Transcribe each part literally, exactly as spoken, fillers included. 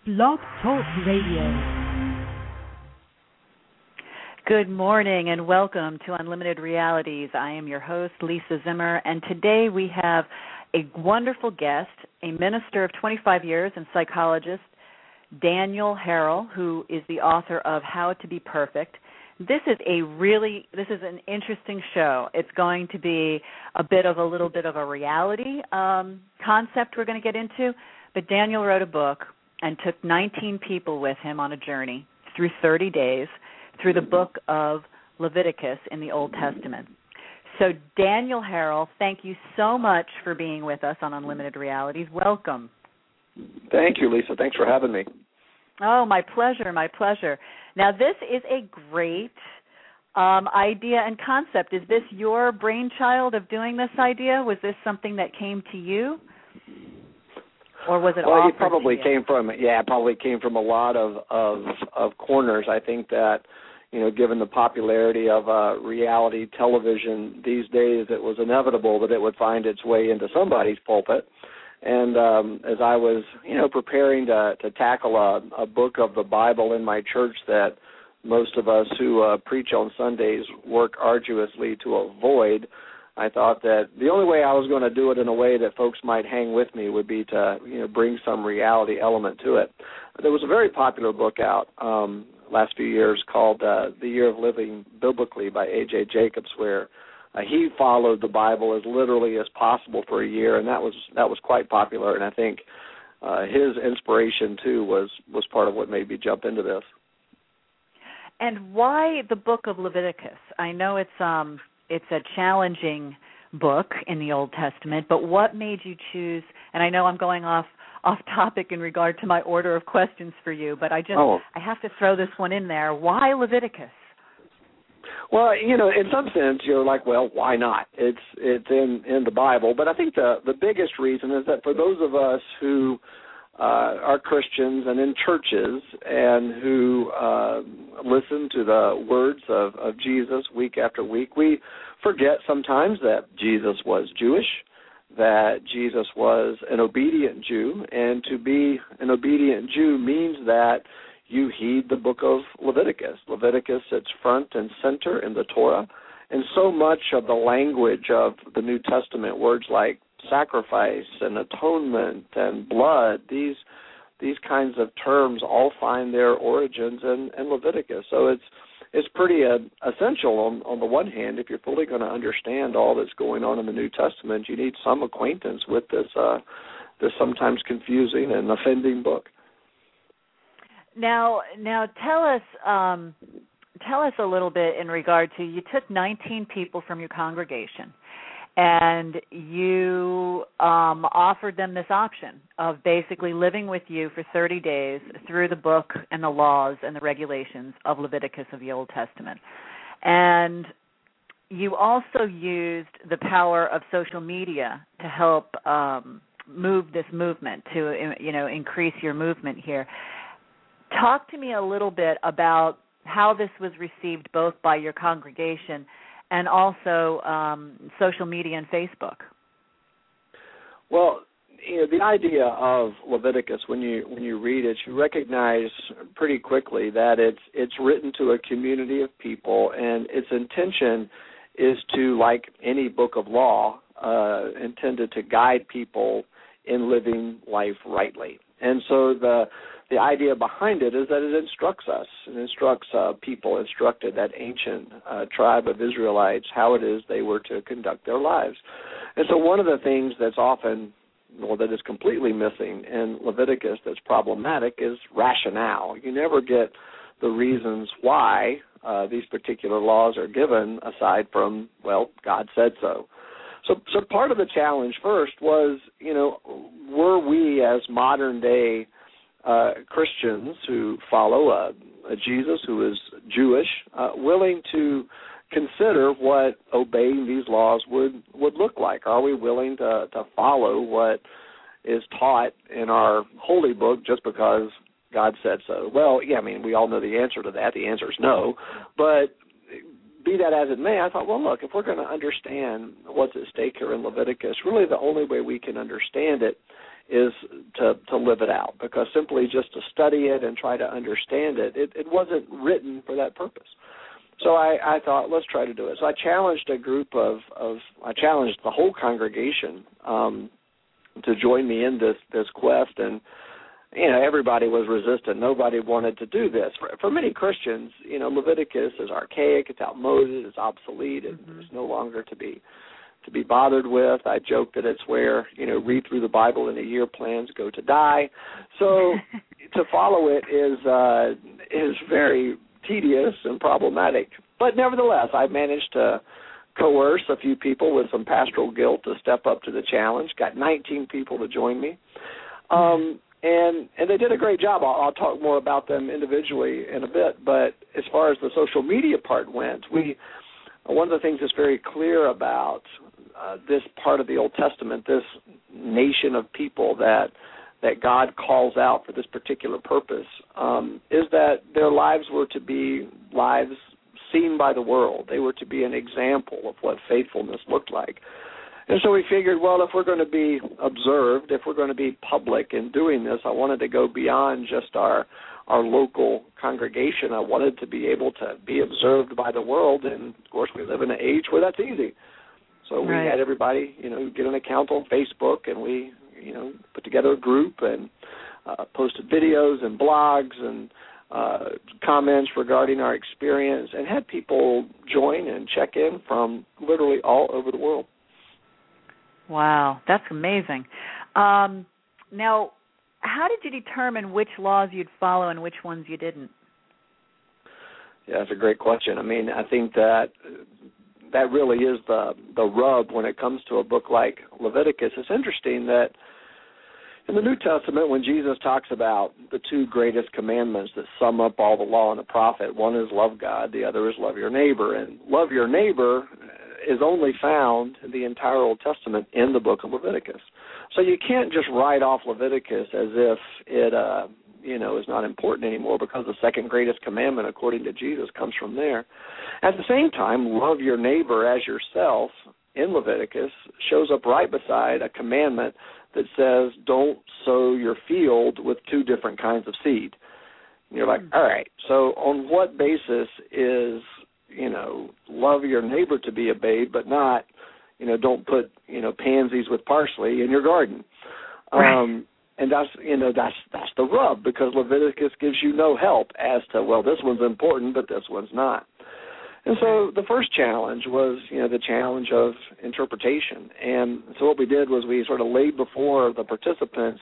Blog Talk Radio. Good morning and welcome to Unlimited Realities. I am your host, Lisa Zimmer, and today we have a wonderful guest, a minister of twenty-five years and psychologist, Daniel Harrell, who is the author of How to Be Perfect. This is a really, this is an interesting show. It's going to be a bit of a little bit of a reality um, concept we're going to get into, but Daniel wrote a book and took nineteen people with him on a journey through thirty days through the book of Leviticus in the Old Testament. So Daniel Harrell, thank you so much for being with us on Unlimited Realities. Welcome. Thank you, Lisa. Thanks for having me. Oh, my pleasure, my pleasure. Now, this is a great um, idea and concept. Is this your brainchild of doing this idea? Was this something that came to you? Or was it well, offered it probably to you? came from yeah, it probably came from a lot of, of of corners. I think that, you know, given the popularity of uh, reality television these days, it was inevitable that it would find its way into somebody's pulpit. And um, as I was, you know, preparing to to tackle a, a book of the Bible in my church that most of us who uh, preach on Sundays work arduously to avoid, I thought that the only way I was going to do it in a way that folks might hang with me would be to, you know, bring some reality element to it. There was a very popular book out um, last few years called uh, The Year of Living Biblically by A J Jacobs, where uh, he followed the Bible as literally as possible for a year, and that was that was quite popular. And I think uh, his inspiration too was was part of what made me jump into this. And why the book of Leviticus? I know it's um. It's a challenging book in the Old Testament, but what made you choose, and I know I'm going off off topic in regard to my order of questions for you, but I just oh. I have to throw this one in there. Why Leviticus? Well, you know, in some sense, you're like, well, why not? It's it's in, in the Bible, but I think the, the biggest reason is that for those of us who uh, are Christians and in churches and who uh, listen to the words of, of Jesus week after week, we forget sometimes that Jesus was Jewish, that Jesus was an obedient Jew, and to be an obedient Jew means that you heed the book of Leviticus. Leviticus sits front and center in the Torah, and so much of the language of the New Testament, words like sacrifice and atonement and blood, these these kinds of terms all find their origins in, in Leviticus. So it's it's pretty uh, essential on, on the one hand. If you're fully going to understand all that's going on in the New Testament, you need some acquaintance with this uh, this sometimes confusing and offending book. Now, now tell us um, tell us a little bit in regard to, you took nineteen people from your congregation, and you um, offered them this option of basically living with you for thirty days through the book and the laws and the regulations of Leviticus of the Old Testament. And you also used the power of social media to help um, move this movement, to, you know, increase your movement here. Talk to me a little bit about how this was received both by your congregation and also um, social media and Facebook. Well, you know, the idea of Leviticus, when you when you read it, you recognize pretty quickly that it's it's written to a community of people, and its intention is to, like any book of law, uh, intended to guide people in living life rightly. And so the the idea behind it is that it instructs us. It instructs uh, people, instructed that ancient uh, tribe of Israelites how it is they were to conduct their lives. And so one of the things that's often, well, that is completely missing in Leviticus that's problematic is rationale. You never get the reasons why uh, these particular laws are given aside from, well, God said so. So, so part of the challenge first was, you know, were we as modern day uh, Christians who follow a, a Jesus who is Jewish, uh, willing to consider what obeying these laws would, would look like? Are we willing to, to follow what is taught in our holy book just because God said so? Well, yeah, I mean, we all know the answer to that. The answer is no. But be that as it may, I thought, well, look, if we're going to understand what's at stake here in Leviticus, really the only way we can understand it is to, to live it out, because simply just to study it and try to understand it, it, it wasn't written for that purpose. So I, I thought, let's try to do it. So I challenged a group of, of I challenged the whole congregation um, to join me in this, this quest, and you know, everybody was resistant. Nobody wanted to do this. For, for many Christians, you know, Leviticus is archaic, it's outmoded, it's obsolete, mm-hmm. it's no longer to be to be bothered with. I joke that it's where, you know, read through the Bible in a year, plans go to die. So to follow it is uh, is very tedious and problematic. But nevertheless, I managed to coerce a few people with some pastoral guilt to step up to the challenge. Got nineteen people to join me. Um, and and they did a great job. I'll, I'll talk more about them individually in a bit. But as far as the social media part went, we one of the things that's very clear about uh, this part of the Old Testament, this nation of people that that God calls out for this particular purpose, um, is that their lives were to be lives seen by the world. They were to be an example of what faithfulness looked like. And so we figured, well, if we're going to be observed, if we're going to be public in doing this, I wanted to go beyond just our our local congregation. I wanted to be able to be observed by the world, and, of course, we live in an age where that's easy. So we right. had everybody, you know, get an account on Facebook, and we, you know, put together a group and uh, posted videos and blogs and uh, comments regarding our experience, and had people join and check in from literally all over the world. Wow, that's amazing. Um, now, how did you determine which laws you'd follow and which ones you didn't? Yeah, that's a great question. I mean, I think that that really is the the rub when it comes to a book like Leviticus. It's interesting that in the New Testament, when Jesus talks about the two greatest commandments that sum up all the law and the prophet, one is love God, the other is love your neighbor. And love your neighbor is only found in the entire Old Testament in the book of Leviticus. So you can't just write off Leviticus as if it, uh, you know, is not important anymore, because the second greatest commandment, according to Jesus, comes from there. At the same time, love your neighbor as yourself in Leviticus shows up right beside a commandment that says don't sow your field with two different kinds of seed. And you're like, all right, so on what basis is, you know, love your neighbor to be obeyed, but not, you know, don't put, you know, pansies with parsley in your garden? Right. Um, and that's, you know, that's that's the rub, because Leviticus gives you no help as to, well, this one's important, but this one's not. And so the first challenge was, you know, the challenge of interpretation. And so what we did was we sort of laid before the participants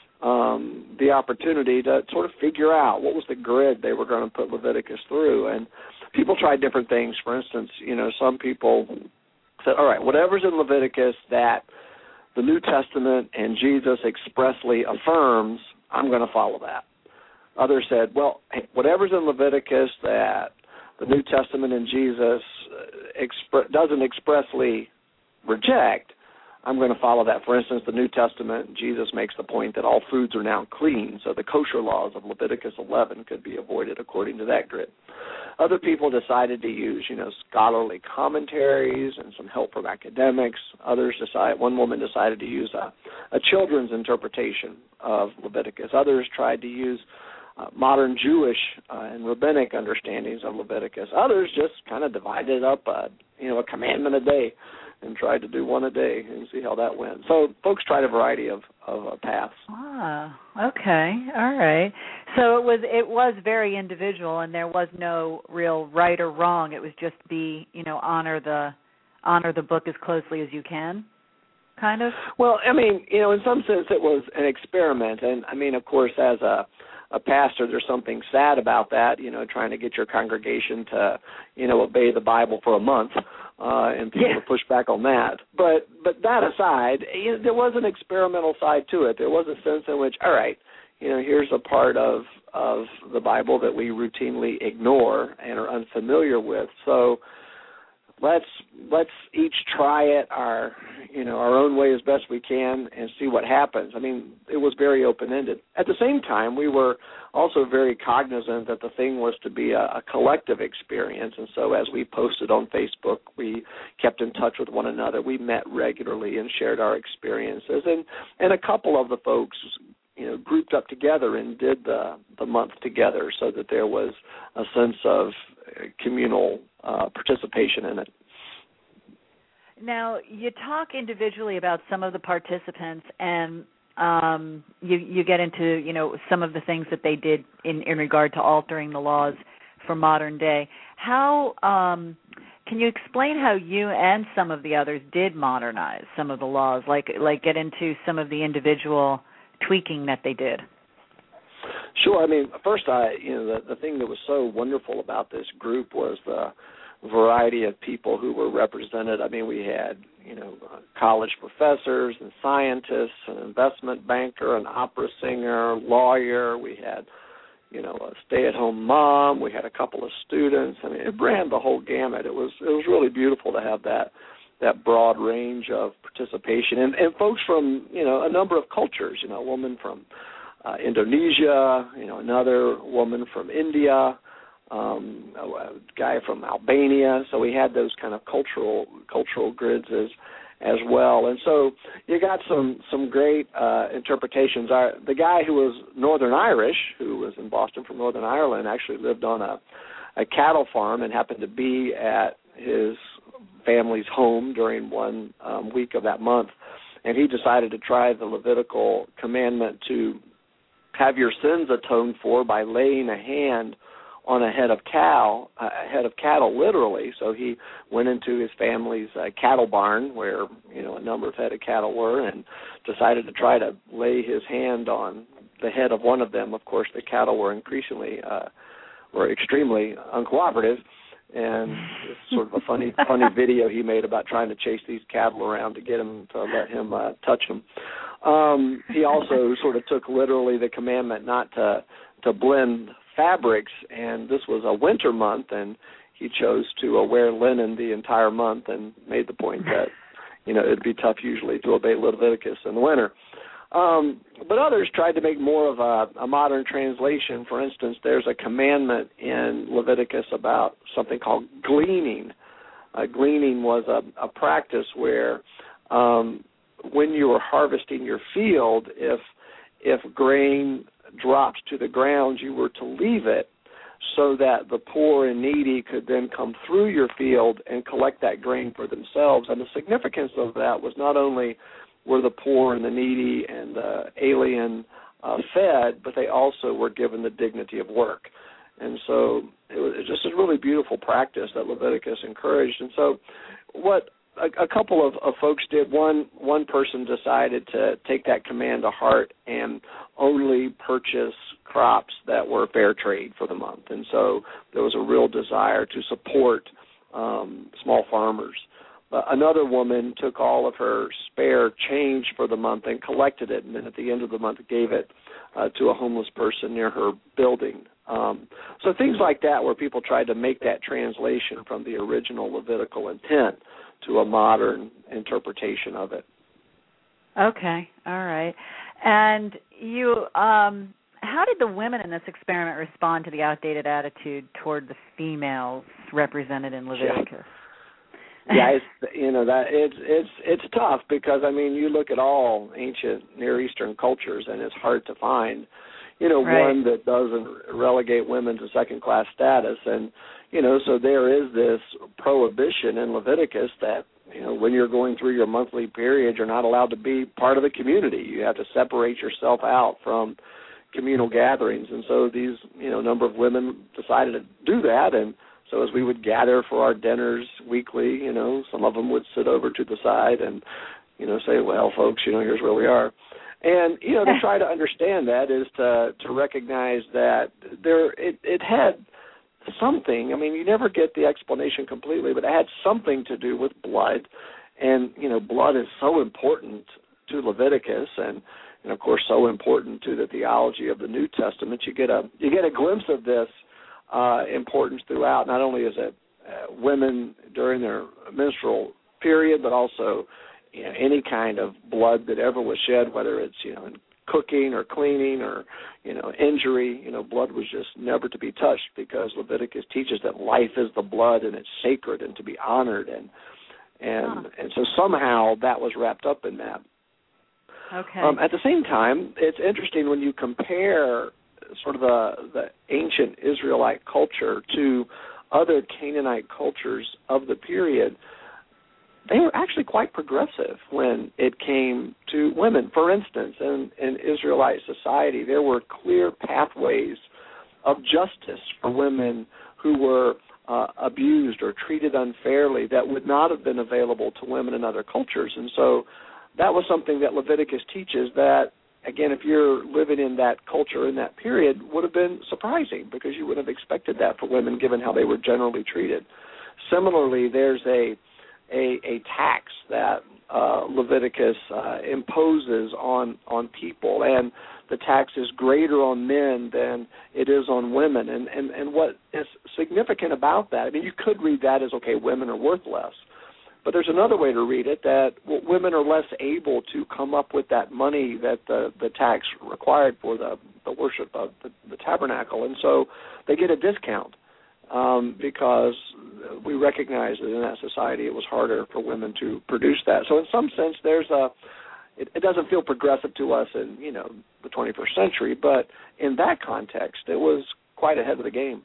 um, the opportunity to sort of figure out what was the grid they were going to put Leviticus through. And people tried different things. For instance, you know, some people said, all right, whatever's in Leviticus that the New Testament and Jesus expressly affirms, I'm going to follow that. Others said, well, hey, whatever's in Leviticus that the New Testament and Jesus expre- doesn't expressly reject, I'm going to follow that. For instance, the New Testament, Jesus makes the point that all foods are now clean, so the kosher laws of Leviticus eleven could be avoided according to that grid. Other people decided to use, you know, scholarly commentaries and some help from academics. Others decided, one woman decided to use a, a children's interpretation of Leviticus. Others tried to use uh, modern Jewish uh, and rabbinic understandings of Leviticus. Others just kind of divided up, a, you know, a commandment a day and tried to do one a day and see how that went. So folks tried a variety of, of uh, paths. Ah, okay, all right. So it was it was very individual, and there was no real right or wrong. It was just be, you know, honor the honor the book as closely as you can, kind of. Well, I mean, you know, in some sense it was an experiment, and I mean, of course, as a a pastor, there's something sad about that, you know, trying to get your congregation to, you know, obey the Bible for a month, uh, and people yeah. to push back on that. But but that aside, you know, there was an experimental side to it. There was a sense in which, all right, you know, here's a part of of the Bible that we routinely ignore and are unfamiliar with. So let's let's each try it our you know our own way as best we can and see what happens. I mean, it was very open-ended. At the same time, we were also very cognizant that the thing was to be a, a collective experience, and so as we posted on Facebook, we kept in touch with one another. We met regularly and shared our experiences, and and a couple of the folks, you know, grouped up together and did the the month together, so that there was a sense of communal uh, participation in it. Now, you talk individually about some of the participants, and um, you you get into, you know, some of the things that they did in, in regard to altering the laws for modern day. How um, can you explain how you and some of the others did modernize some of the laws, like like get into some of the individual tweaking that they did? Sure. I mean, first, I you know the, the thing that was so wonderful about this group was the variety of people who were represented. I mean, we had you know college professors and scientists, an investment banker, an opera singer, lawyer. We had you know a stay-at-home mom. We had a couple of students. I mean, it ran the whole gamut. It was it was really beautiful to have that that broad range of participation, and, and folks from you know a number of cultures. You know, a woman from Uh, Indonesia, you know, another woman from India, um, a, a guy from Albania. So we had those kind of cultural cultural grids as as well. And so you got some some great uh, interpretations. Our, the guy who was Northern Irish, who was in Boston from Northern Ireland, actually lived on a, a cattle farm and happened to be at his family's home during one um, week of that month. And he decided to try the Levitical commandment to have your sins atoned for by laying a hand on a head of cow, a head of cattle, literally. So he went into his family's uh, cattle barn, where you know a number of head of cattle were, and decided to try to lay his hand on the head of one of them. Of course, the cattle were increasingly uh, were extremely uncooperative, and it's sort of a funny, funny video he made about trying to chase these cattle around to get him to let him uh, touch them. Um, he also sort of took literally the commandment not to to blend fabrics, and this was a winter month, and he chose to uh, wear linen the entire month, and made the point that you know it'd be tough usually to obey Leviticus in the winter. Um, but others tried to make more of a, a modern translation. For instance, there's a commandment in Leviticus about something called gleaning. Uh, gleaning was a, a practice where um, when you were harvesting your field, if if grain dropped to the ground, you were to leave it so that the poor and needy could then come through your field and collect that grain for themselves. And the significance of that was not only were the poor and the needy and the alien uh, fed, but they also were given the dignity of work. And so it was just a really beautiful practice that Leviticus encouraged. And so what a, a couple of, of folks did, one one person decided to take that command to heart and only purchase crops that were fair trade for the month. And so there was a real desire to support um, small farmers. Uh, another woman took all of her spare change for the month and collected it, and then at the end of the month gave it uh, to a homeless person near her building. Um, so things like that, where people tried to make that translation from the original Levitical intent to a modern interpretation of it. Okay, all right. And you, um, how did the women in this experiment respond to the outdated attitude toward the females represented in Leviticus? Yeah. Yeah, it's, you know that it's it's it's tough because I mean you look at all ancient Near Eastern cultures and it's hard to find, you know, right. one that doesn't relegate women to second class status, and you know so there is this prohibition in Leviticus that you know when you're going through your monthly period you're not allowed to be part of the community. You have to separate yourself out from communal gatherings, and so these you know number of women decided to do that. And so as we would gather for our dinners weekly, you know, some of them would sit over to the side and, you know, say, well, folks, you know, here's where we are. And, you know, to try to understand that is to, to recognize that there it, it had something. I mean, you never get the explanation completely, but it had something to do with blood. And, you know, blood is so important to Leviticus and, and of course, so important to the theology of the New Testament. You get a you get a glimpse of this Uh, importance throughout. Not only is it uh, women during their menstrual period, but also you know, any kind of blood that ever was shed, whether it's you know in cooking or cleaning or you know injury. You know, blood was just never to be touched because Leviticus teaches that life is the blood and it's sacred and to be honored, and and huh. and so somehow that was wrapped up in that. Okay. Um, at the same time, it's interesting when you compare sort of the, the ancient Israelite culture to other Canaanite cultures of the period. They were actually quite progressive when it came to women. For instance, in, in Israelite society, there were clear pathways of justice for women who were uh, abused or treated unfairly that would not have been available to women in other cultures. And so that was something that Leviticus teaches that, again, if you're living in that culture in that period, would have been surprising because you wouldn't have expected that for women given how they were generally treated. Similarly, there's a a, a tax that uh, Leviticus uh, imposes on, on people, and the tax is greater on men than it is on women. And, and, and what is significant about that, I mean, you could read that as, okay, women are worth less. But there's another way to read it, that women are less able to come up with that money that the, the tax required for the, the worship of the, the tabernacle. And so they get a discount um, because we recognize that in that society it was harder for women to produce that. So in some sense there's a, it, it doesn't feel progressive to us in, you know, the twenty-first century, but in that context it was quite ahead of the game.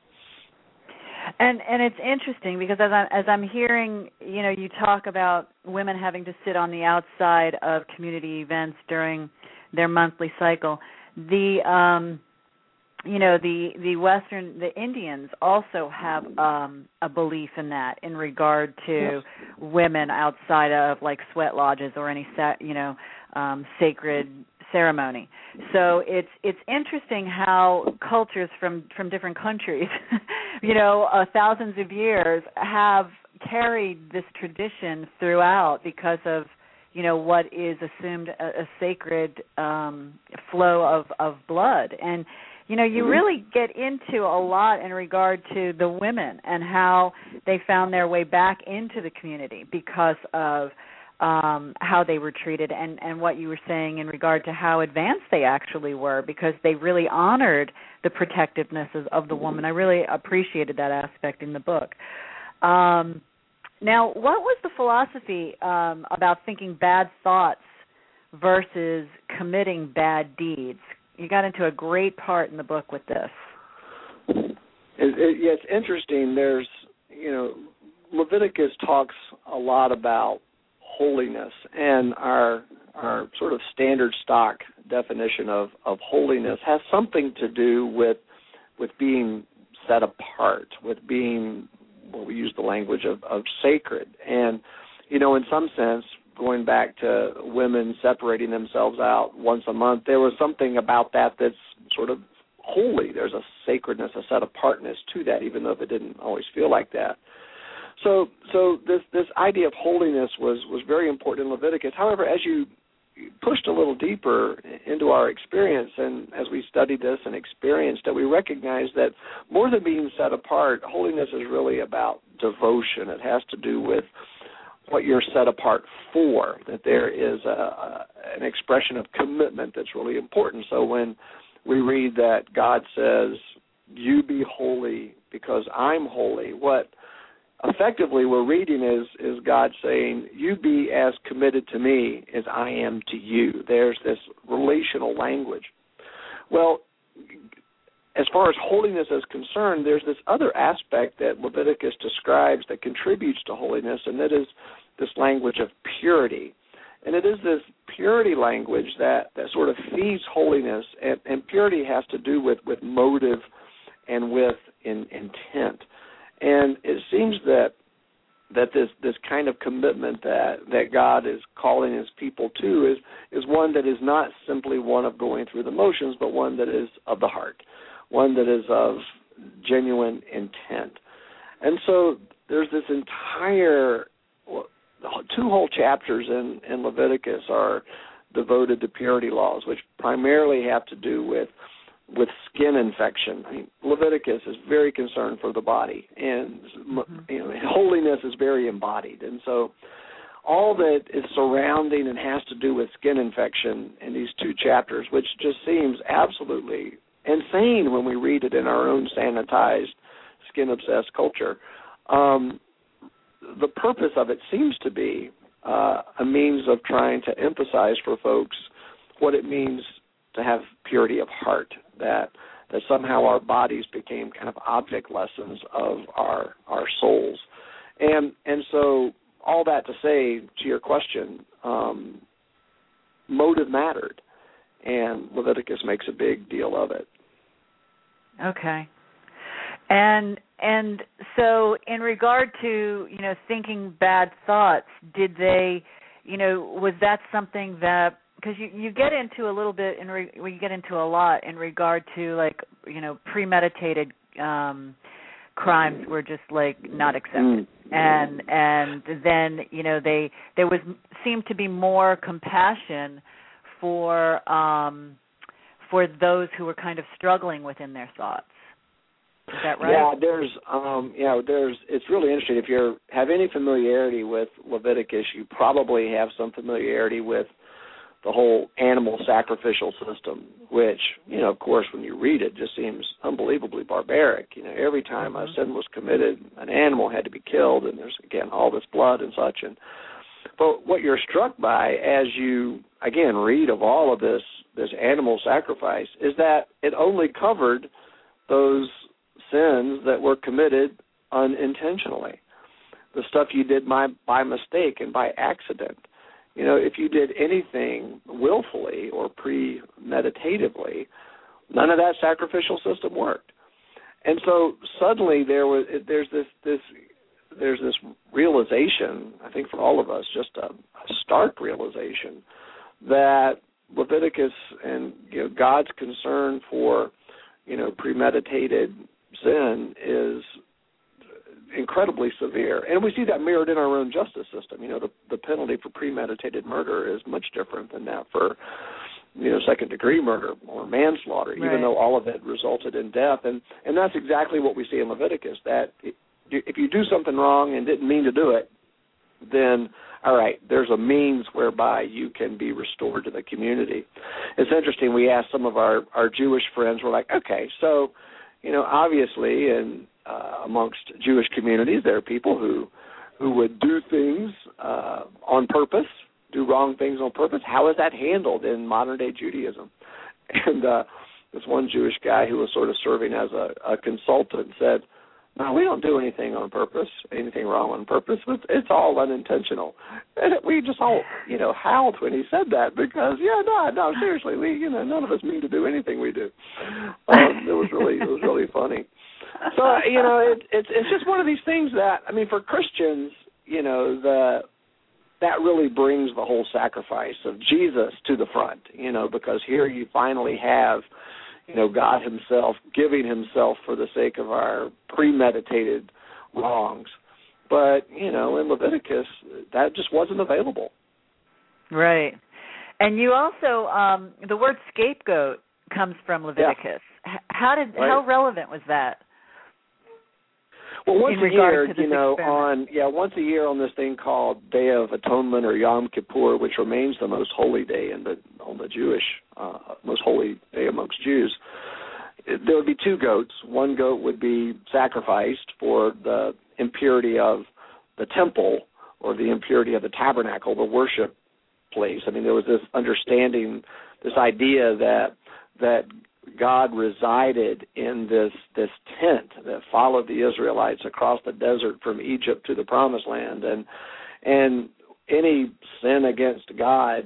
And and it's interesting because as I'm as I'm hearing, you know, you talk about women having to sit on the outside of community events during their monthly cycle. The um, you know the the Western the Indians also have um, a belief in that in regard to women outside of like sweat lodges or any you know um, sacred ceremony. So it's it's interesting how cultures from, from different countries, you know, uh, thousands of years have carried this tradition throughout because of, you know, what is assumed a, a sacred um, flow of, of blood. And, you know, you really get into a lot in regard to the women and how they found their way back into the community because of Um, how they were treated and, and what you were saying in regard to how advanced they actually were because they really honored the protectiveness of, of the woman. I really appreciated that aspect in the book. Um, now, what was the philosophy um, about thinking bad thoughts versus committing bad deeds? You got into a great part in the book with this. It, it, yeah, it's interesting. There's, you know, Leviticus talks a lot about holiness, and our our sort of standard stock definition of, of holiness has something to do with with being set apart, with being, well, we use the language of, of sacred. And, you know, in some sense, going back to women separating themselves out once a month, there was something about that that's sort of holy. There's a sacredness, a set apartness to that, even though it didn't always feel like that. So so this this idea of holiness was, was very important in Leviticus. However, as you pushed a little deeper into our experience and as we studied this and experienced it, we recognized that more than being set apart, holiness is really about devotion. It has to do with what you're set apart for, that there is a, a, an expression of commitment that's really important. So when we read that God says, you be holy because I'm holy, what effectively we're reading is, is God saying, you be as committed to me as I am to you. There's this relational language. Well, as far as holiness is concerned, there's this other aspect that Leviticus describes that contributes to holiness, and that is this language of purity. And it is this purity language that, that sort of feeds holiness, and, and purity has to do with, with motive and with in, intent. And it seems that that this, this kind of commitment that, that God is calling his people to is, is one that is not simply one of going through the motions, but one that is of the heart, one that is of genuine intent. And so there's this entire, well, two whole chapters in, in Leviticus are devoted to purity laws, which primarily have to do with with skin infection. I mean, Leviticus is very concerned for the body, and mm-hmm. you know, holiness is very embodied. And so all that is surrounding and has to do with skin infection in these two chapters, which just seems absolutely insane when we read it in our own sanitized, skin-obsessed culture, um, the purpose of it seems to be uh, a means of trying to emphasize for folks what it means to have purity of heart, that that somehow our bodies became kind of object lessons of our our souls. And and so all that to say, to your question, um, motive mattered, and Leviticus makes a big deal of it. Okay. And and so in regard to, you know, thinking bad thoughts, did they, you know, was that something that, because you, you get into a little bit, in re, we get into a lot in regard to, like, you know, premeditated um, crimes were just, like, not accepted. And and then, you know, they there was seemed to be more compassion for um, for those who were kind of struggling within their thoughts. Is that right? Yeah, there's, um, you know, there's. It's really interesting. If you have any familiarity with Leviticus, you probably have some familiarity with the whole animal sacrificial system, which, you know, of course, when you read it, just seems unbelievably barbaric. You know, every time mm-hmm. a sin was committed, an animal had to be killed, and there's, again, all this blood and such. And but what you're struck by as you, again, read of all of this, this animal sacrifice, is that it only covered those sins that were committed unintentionally, the stuff you did by, by mistake and by accident. You know, if you did anything willfully or premeditatively, none of that sacrificial system worked. And so suddenly there was there's this this there's this realization, I think for all of us, just a, a stark realization that Leviticus and, you know, God's concern for, you know, premeditated sin is incredibly severe. And we see that mirrored in our own justice system. You know, the, the penalty for premeditated murder is much different than that for, you know, second-degree murder or manslaughter, right. Even though all of it resulted in death. And, and that's exactly what we see in Leviticus, that if you do something wrong and didn't mean to do it, then, all right, there's a means whereby you can be restored to the community. It's interesting, we asked some of our, our Jewish friends, we're like, okay, so, you know, obviously in uh, amongst Jewish communities, there are people who who would do things uh, on purpose, do wrong things on purpose. How is that handled in modern-day Judaism? And uh, this one Jewish guy who was sort of serving as a, a consultant said, no, we don't do anything on purpose, anything wrong on purpose. It's, it's all unintentional. And we just all, you know, howled when he said that because, yeah, no, no, seriously, we, you know, none of us mean to do anything we do. Um, it was really, it was really funny. So, you know, it, it's it's just one of these things that, I mean, for Christians, you know, the that really brings the whole sacrifice of Jesus to the front, you know, because here you finally have, you know, God himself giving himself for the sake of our premeditated wrongs. But, you know, in Leviticus, that just wasn't available. Right. And you also, um, the word scapegoat comes from Leviticus. Yeah. How did, right. how relevant was that? Well, once a year, you know, experiment. on yeah, once a year on this thing called Day of Atonement or Yom Kippur, which remains the most holy day in the on the Jewish uh, most holy day amongst Jews, there would be two goats. One goat would be sacrificed for the impurity of the temple or the impurity of the tabernacle, the worship place. I mean, there was this understanding, this idea that that God resided in this this tent that followed the Israelites across the desert from Egypt to the Promised Land, and and any sin against God,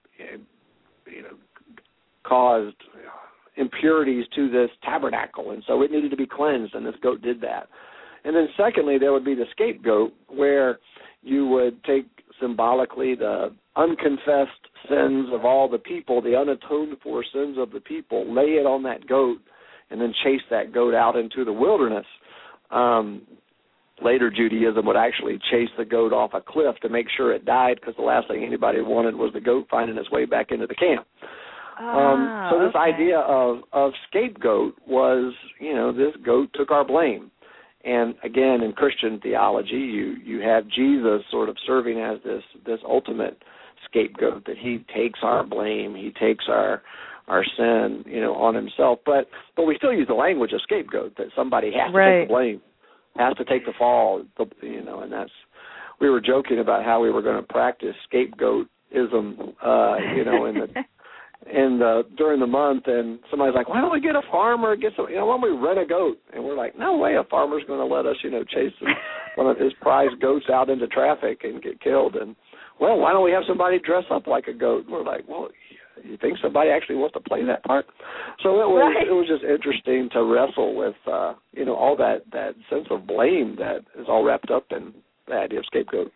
you know, caused impurities to this tabernacle, and so it needed to be cleansed, and this goat did that. And then secondly, there would be the scapegoat, where you would take symbolically the unconfessed sins of all the people, the unatoned for sins of the people, lay it on that goat, and then chase that goat out into the wilderness. Um, later Judaism would actually chase the goat off a cliff to make sure it died, because the last thing anybody wanted was the goat finding its way back into the camp. Ah, um, so this okay. idea of, of scapegoat was, you know, this goat took our blame. And again, in Christian theology, you, you have Jesus sort of serving as this this ultimate scapegoat, that he takes our blame, he takes our our sin, you know, on himself. But but we still use the language of scapegoat, that somebody has to right. take the blame, has to take the fall, you know. And that's, we were joking about how we were going to practice scapegoatism, uh, you know, in the And uh, during the month, and somebody's like, why don't we get a farmer, get some, you know, why don't we rent a goat? And we're like, no way, a farmer's going to let us, you know, chase one of his prize goats out into traffic and get killed. And, well, why don't we have somebody dress up like a goat? And we're like, well, you think somebody actually wants to play that part? So it was right. it was just interesting to wrestle with, uh, you know, all that, that sense of blame that is all wrapped up in the idea of scapegoat.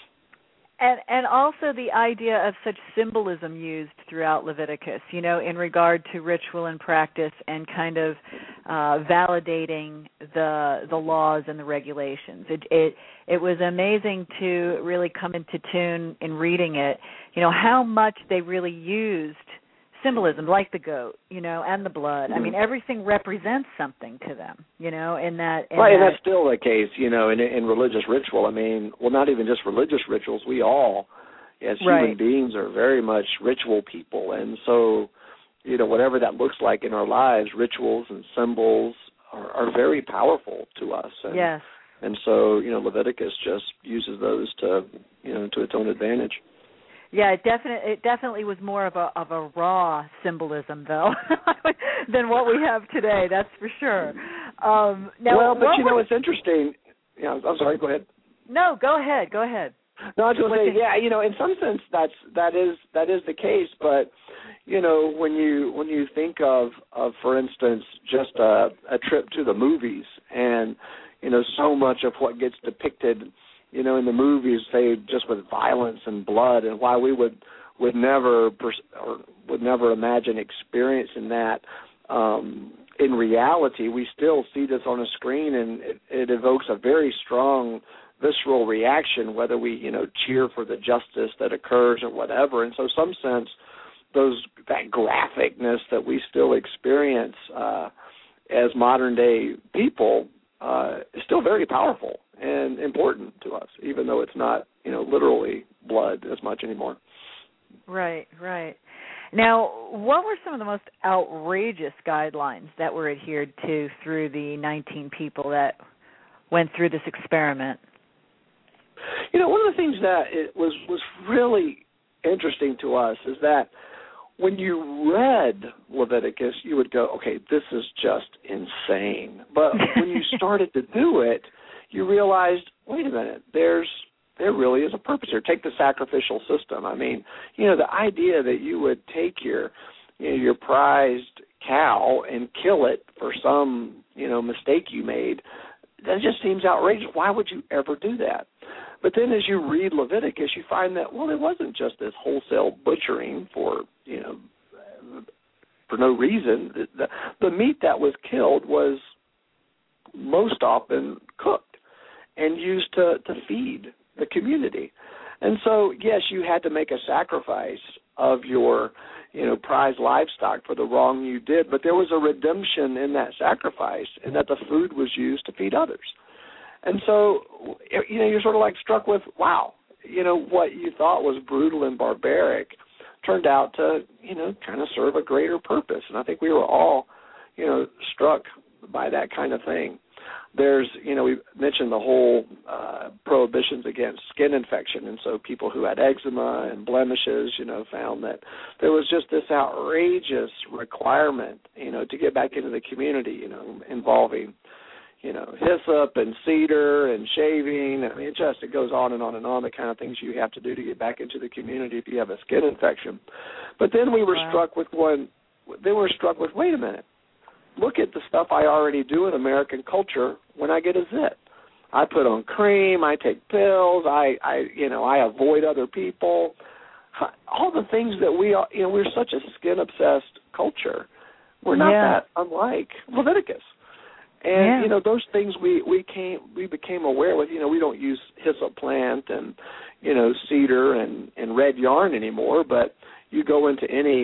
And and also the idea of such symbolism used throughout Leviticus, you know, in regard to ritual and practice, and kind of uh, validating the the laws and the regulations. It it it was amazing to really come into tune in reading it, you know, how much they really used symbolism, like the goat, you know, and the blood. Mm-hmm. I mean, everything represents something to them, you know, in that. In right, that, and that's still the case, you know, in, in religious ritual. I mean, well, not even just religious rituals. We all, as human right. beings, are very much ritual people. And so, you know, whatever that looks like in our lives, rituals and symbols are, are very powerful to us. And, yes. And so, you know, Leviticus just uses those to, you know, to its own advantage. Yeah, it definitely it definitely was more of a of a raw symbolism though than what we have today. That's for sure. Um, now, well, but you know, were... it's interesting. Yeah, I'm sorry. Go ahead. No, go ahead. Go ahead. No, I was going to say, yeah, you know, in some sense, that's that is that is the case. But you know, when you when you think of of for instance, just a, a trip to the movies, and you know, so much of what gets depicted, you know, in the movies, say just with violence and blood, and why we would would never pers- or would never imagine experiencing that. Um, in reality, we still see this on a screen, and it, it evokes a very strong visceral reaction, whether we, you know, cheer for the justice that occurs or whatever. And so, some sense, those that graphicness that we still experience uh, as modern day people uh, is still very powerful and important to us, even though it's not, you know, literally blood as much anymore. Right, right. Now, what were some of the most outrageous guidelines that were adhered to through the nineteen people that went through this experiment? You know, one of the things that it was was really interesting to us is that when you read Leviticus, you would go, okay, this is just insane. But when you started to do it, you realized, wait a minute, there's there really is a purpose here. Take the sacrificial system. I mean, you know, the idea that you would take your, you know, your prized cow and kill it for some, you know, mistake you made, that just seems outrageous. Why would you ever do that? But then as you read Leviticus, you find that, well, it wasn't just this wholesale butchering for, you know, for no reason. The, the meat that was killed was most often cooked and used to, to feed the community. And so, yes, you had to make a sacrifice of your, you know, prized livestock for the wrong you did, but there was a redemption in that sacrifice, and that the food was used to feed others. And so, you know, you're sort of like struck with, wow, you know, what you thought was brutal and barbaric turned out to, you know, kind of serve a greater purpose. And I think we were all, you know, struck by that kind of thing. There's, you know, we mentioned the whole uh, prohibitions against skin infection, and so people who had eczema and blemishes, you know, found that there was just this outrageous requirement, you know, to get back into the community, you know, involving, you know, hyssop and cedar and shaving. I mean, it just, it goes on and on and on, the kind of things you have to do to get back into the community if you have a skin infection. But then we were wow. struck with one, then we were struck with, wait a minute, look at the stuff I already do in American culture when I get a zit. I put on cream, I take pills, I, I you know, I avoid other people. All the things that we are, you know, we're such a skin-obsessed culture. We're not yeah. that unlike Leviticus. And, yeah. you know, those things we, we came we became aware with, you know, we don't use hyssop plant and, you know, cedar and, and red yarn anymore, but you go into any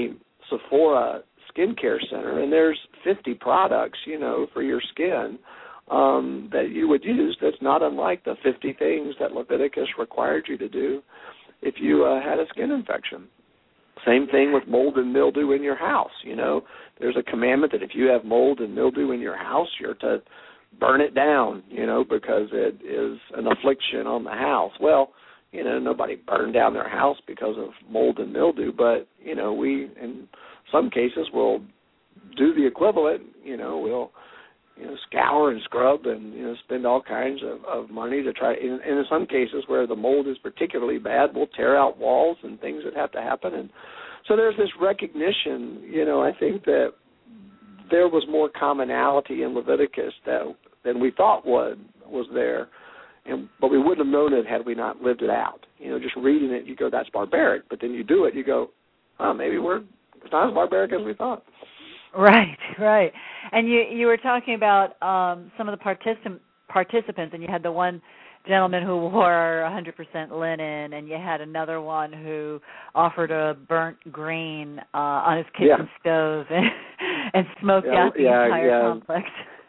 Sephora skincare center, and there's fifty products, you know, for your skin um, that you would use that's not unlike the fifty things that Leviticus required you to do if you uh, had a skin infection. Same thing with mold and mildew in your house. You know, there's a commandment that if you have mold and mildew in your house, you're to burn it down, you know, because it is an affliction on the house. Well, you know, nobody burned down their house because of mold and mildew, but, you know, we, in some cases, will do the equivalent. You know, we'll, you know, scour and scrub and, you know, spend all kinds of, of money to try. And in some cases where the mold is particularly bad, we'll tear out walls and things that have to happen. And so there's this recognition, you know, I think that there was more commonality in Leviticus that, than we thought was, was there. And, but we wouldn't have known it had we not lived it out. You know, just reading it, you go, that's barbaric. But then you do it, you go, oh, maybe we're it's not as barbaric as we thought. Right, right. And you you were talking about um, some of the particip- participants, and you had the one gentleman who wore one hundred percent linen, and you had another one who offered a burnt grain uh, on his kitchen yeah. stove and, and smoked yeah, out the yeah, entire yeah. complex.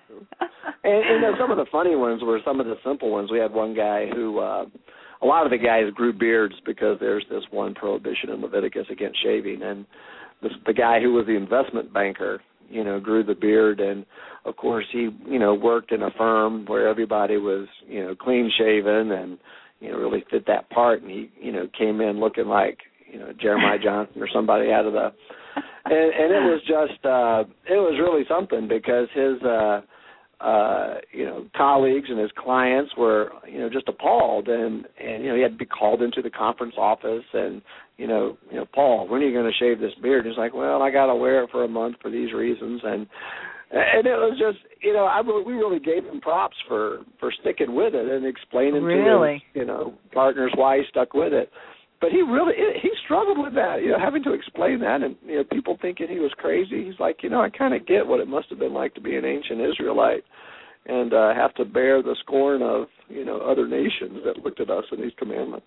and, and then some of the funny ones were some of the simple ones. We had one guy who, uh, a lot of the guys grew beards because there's this one prohibition in Leviticus against shaving, and this, the guy who was the investment banker, you know, grew the beard, and of course he, you know, worked in a firm where everybody was, you know, clean shaven and, you know, really fit that part, and he, you know, came in looking like, you know, Jeremiah Johnson or somebody out of the, and, and it was just, uh, it was really something because his, uh, uh, you know, colleagues and his clients were, you know, just appalled, and, and, you know, he had to be called into the conference office and, you know, you know, Paul, when are you going to shave this beard? And he's like, well, I got to wear it for a month for these reasons. And, and it was just, you know, I we really gave him props for, for sticking with it and explaining really? to his, you know, partners why he stuck with it. But he really, he struggled with that, you know, having to explain that, and, you know, people thinking he was crazy. He's like, you know, I kind of get what it must have been like to be an ancient Israelite and uh, have to bear the scorn of, you know, other nations that looked at us in these commandments.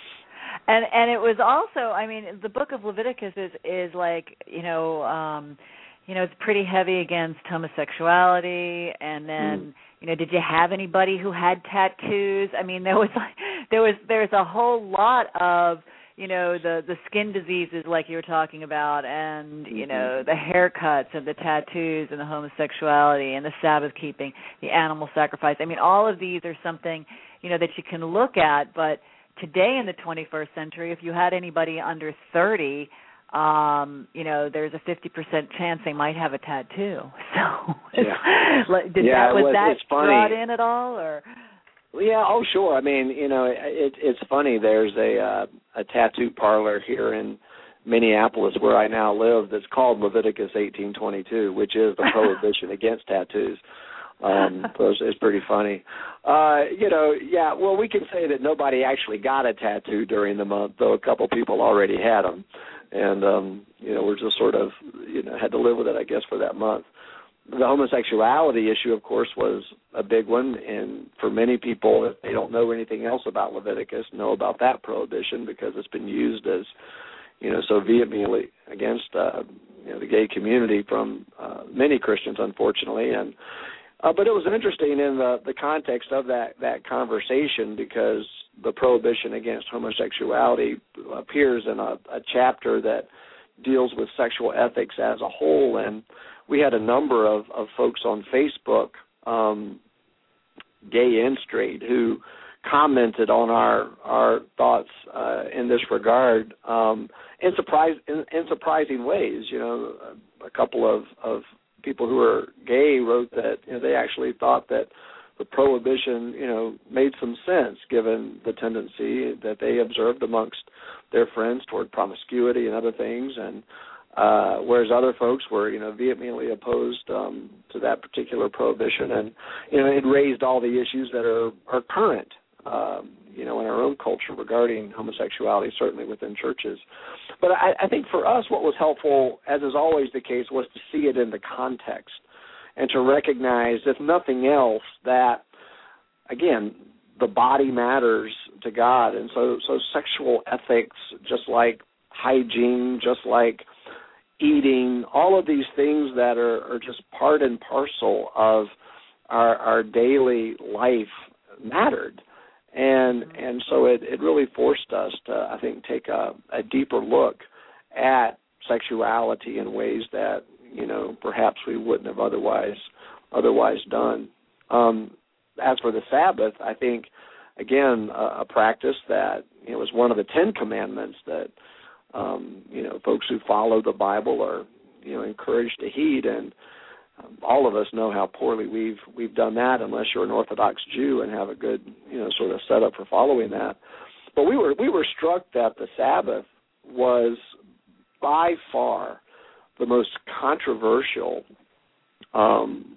And and it was also, I mean, the book of Leviticus is, is like, you know, um, you know, it's pretty heavy against homosexuality, and then, mm. you know, did you have anybody who had tattoos? I mean, there was like, there was there's a whole lot of, you know, the, the skin diseases like you were talking about, and, you know, the haircuts and the tattoos and the homosexuality and the Sabbath keeping, the animal sacrifice. I mean, all of these are something, you know, that you can look at, but today in the twenty-first century, if you had anybody under thirty, um, you know, there's a fifty percent chance they might have a tattoo. So, yeah. did yeah, that, was well, that it's funny. brought in at all, or? Yeah, oh sure. I mean, you know, it, it's funny. There's a uh, a tattoo parlor here in Minneapolis where I now live that's called Leviticus eighteen twenty-two, which is the prohibition against tattoos. Um, so it's, it's pretty funny. Uh, you know, yeah, well, we can say that nobody actually got a tattoo during the month, though a couple people already had them. And, um, you know, we're just sort of, you know, had to live with it, I guess, for that month. The homosexuality issue, of course, was a big one. And for many people, if they don't know anything else about Leviticus, know about that prohibition because it's been used as, you know, so vehemently against, uh, you know, the gay community from uh, many Christians, unfortunately. And Uh, but it was interesting in the, the context of that, that conversation because the prohibition against homosexuality appears in a, a chapter that deals with sexual ethics as a whole. And we had a number of, of folks on Facebook, um, gay and straight, who commented on our our thoughts uh, in this regard um, in, surprise, in, in surprising ways. You know, a couple of, of people who are gay wrote that, you know, they actually thought that the prohibition, you know, made some sense given the tendency that they observed amongst their friends toward promiscuity and other things, and uh, whereas other folks were, you know, vehemently opposed um, to that particular prohibition, and you know, it raised all the issues that are are current, um, you know, in our own culture regarding homosexuality, certainly within churches. But I, I think for us, what was helpful, as is always the case, was to see it in the context and to recognize, if nothing else, that, again, the body matters to God. And so, so sexual ethics, just like hygiene, just like eating, all of these things that are, are just part and parcel of our, our daily life mattered. And and so it, it really forced us to, I think, take a, a deeper look at sexuality in ways that, you know, perhaps we wouldn't have otherwise otherwise done. Um, as for the Sabbath, I think, again, a, a practice that, you know, was one of the Ten Commandments that, um, you know, folks who follow the Bible are, you know, encouraged to heed. And um, all of us know how poorly we've we've done that, unless you're an Orthodox Jew and have a good, you know, sort of setup for following that. But we were we were struck that the Sabbath was by far the most controversial um,